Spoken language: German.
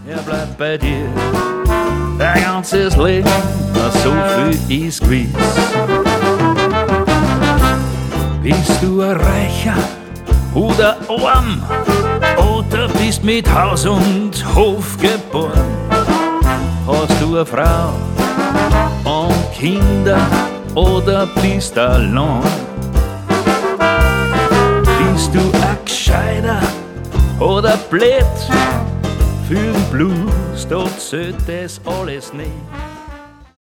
er bleibt bei dir. Dein ganzes Leben, so viel ist gewiss. Bist du ein Reicher oder arm? Oder bist mit Haus und Hof geboren? Hast du eine Frau und Kinder oder bist allein? Bist du ein Gescheiter oder blöd? Für den Blues, dort zählt das alles nicht.